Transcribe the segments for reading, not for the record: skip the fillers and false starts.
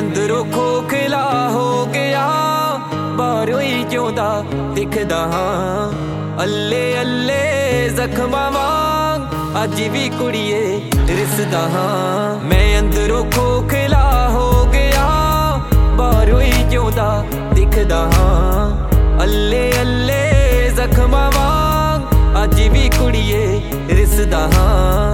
अंदरों खोखला हो गया, बाहरों ही जिउंदा दिखदा हां। अल्ले अल्ले जख्मां वांग अज भी कुड़िए रिसदा हां। मैं अंदरों खोखला हो गया, बाहरों ही जिउंदा दिखदा हां। अल्ले अल्ले जख्मां वांग अज भी कुड़िए रिसदा हां।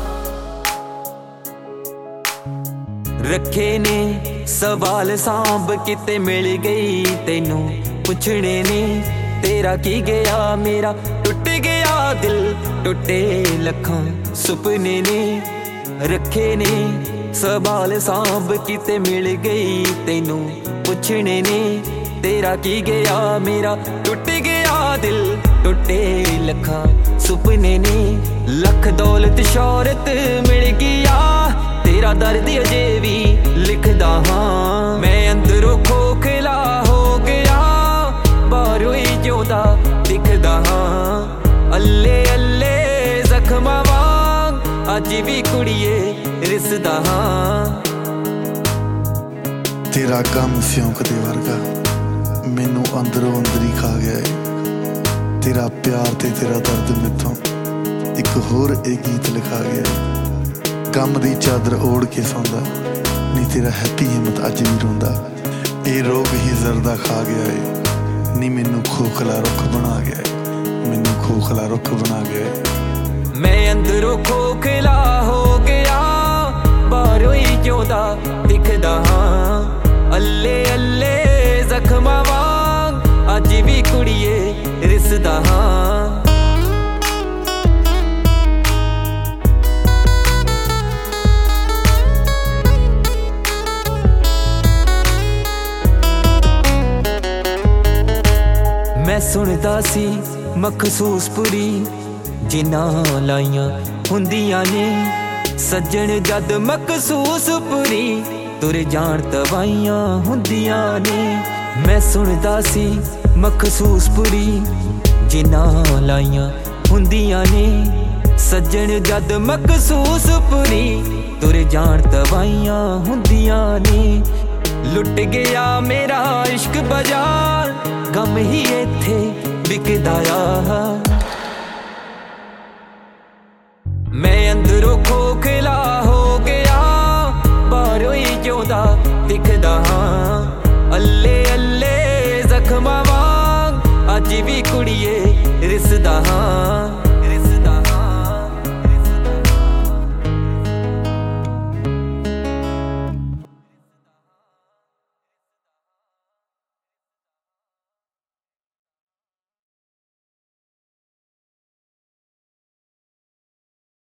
रखे ने सवाल सांभ किते मिल गई तैनू पुछने ने, तेरा की गया मेरा टुट गया दिल, टुटे लखां सुपने ने। रखे ने सवाल सांभ किते मिल गई तैनू पुछने ने, तेरा की गया मेरा टुट गया दिल, टुटे लखां सुपने ने। लख दौलत शौहरत मिल गया, तेरा दर्द अजे भी लिखदा हां। मैं अंदरों खोखला हो गया, बाहरों ही जिउंदा दिखदा हां। अल्ले अल्ले जख्मां वांग अज भी कुड़िए रिसदा हां। तेरा गम सिਉਂਕ ਦੇ ਵਰਗਾ ਮੈਨੂੰ ਅੰਦਰੋਂ ਅੰਦਰ ਹੀ ਖਾ ਗਿਆ ਏ। ਤੇਰਾ ਪਿਆਰ ਤੇ ਤੇਰਾ ਦਰਦ ਮੈਥੋਂ ਇੱਕ ਹੋਰ ਇਹ ਗੀਤ ਲਿਖਾ ਗਿਆ ਏ। गम दी चादर ओढ़ के सौंदा नी, तेरा हैप्पी हिम्मत अज भी रोंदा। ये रोग ही जरदा खा गया है नी, मैनू खोखला रुख बना गया है, मैनू खोखला रुख बना गया है। मैं अंदरों खोखला हो गया, बाहरों ही जिउंदा दिखदा हां। अल्ले अल्ले जख्मां वांग अज भी कुड़िए रिसदा हां। मैं सुनदा सी मखसूस पुरी जिन्हां लाइयां हुंदियां ने, सज्जन जद मखसूस पुरी तुर जान तवाइयां हुंदियां ने। मैं सुनदा सी मखसूस पुरी जिन्हां लाइयां हुंदियां ने, सज्जन जद मखसूस पुरी तुर जान तवाइयां हुंदियां ने। लुट गया मेरा इश्क बाजार, गम ही इत्थे विकदा आ। मैं अंदरों खोखला हो गया, बाहरों ही जिउंदा दिखदा हां। अल्ले अल्ले जख्मां वांग अज भी कुड़िए रिसदा हां।